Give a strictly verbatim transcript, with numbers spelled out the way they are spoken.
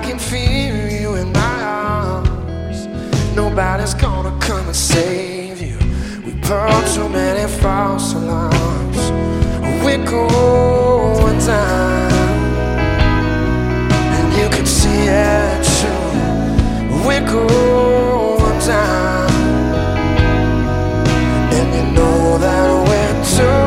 can feel you in my arms. Nobody's gonna come and save you. We burned too many false alarms. We're going down, and you can see it too. We're going down, and you know that we're too